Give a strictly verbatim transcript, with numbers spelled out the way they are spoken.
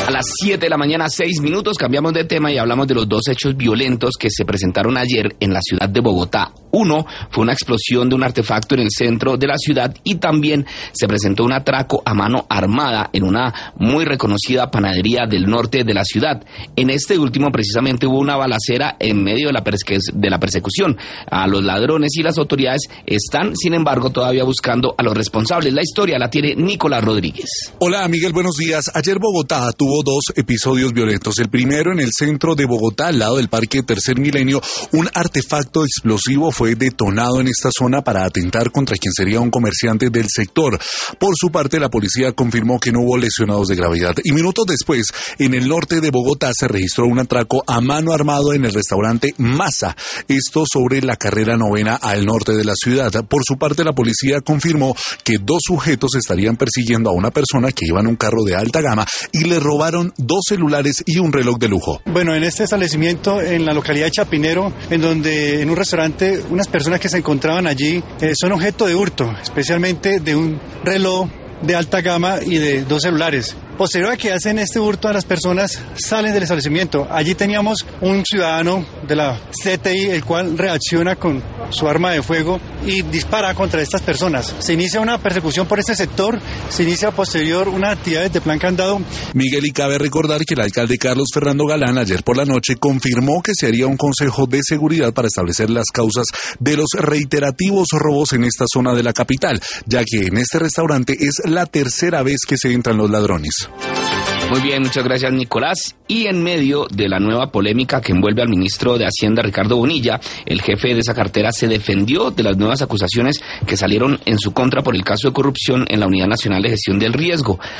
A las siete de la mañana, seis minutos, cambiamos de tema y hablamos de los dos hechos violentos que se presentaron ayer en la ciudad de Bogotá. Uno fue una explosión de un artefacto en el centro de la ciudad y también se presentó un atraco a mano armada en una muy reconocida panadería del norte de la ciudad. En este último precisamente hubo una balacera en medio de la, perse- de la persecución a los ladrones y las autoridades están, sin embargo, todavía buscando a los responsables. La historia la tiene Nicolás Rodríguez. Hola Miguel, buenos días. Ayer Bogotá tuvo dos episodios violentos. El primero en el centro de Bogotá, al lado del Parque Tercer Milenio. Un artefacto explosivo fue detonado en esta zona para atentar contra quien sería un comerciante del sector. Por su parte, la policía confirmó que no hubo lesionados de gravedad. Y minutos después, en el norte de Bogotá se registró un atraco a mano armado en el restaurante Masa. Esto sobre la carrera novena al norte de la ciudad. Por su parte, la policía confirmó que dos sujetos estarían persiguiendo a una persona que iba en un carro de alta gama y le robaron dos celulares y un reloj de lujo. Bueno, en este establecimiento en la localidad de Chapinero, en donde en un restaurante unas personas que se encontraban allí eh, son objeto de hurto, especialmente de un reloj de alta gama y de dos celulares. Posterior a que hacen este hurto a las personas, salen del establecimiento. Allí teníamos un ciudadano de la C T I, el cual reacciona con su arma de fuego y dispara contra estas personas. Se inicia una persecución por este sector, se inicia posterior unas actividades de plan candado. Miguel, y cabe recordar que el alcalde Carlos Fernando Galán ayer por la noche confirmó que se haría un consejo de seguridad para establecer las causas de los reiterativos robos en esta zona de la capital, ya que en este restaurante es la tercera vez que se entran los ladrones. Muy bien, muchas gracias Nicolás. Y en medio de la nueva polémica que envuelve al ministro de Hacienda Ricardo Bonilla, el jefe de esa cartera se defendió de las nuevas acusaciones que salieron en su contra por el caso de corrupción en la Unidad Nacional de Gestión del Riesgo.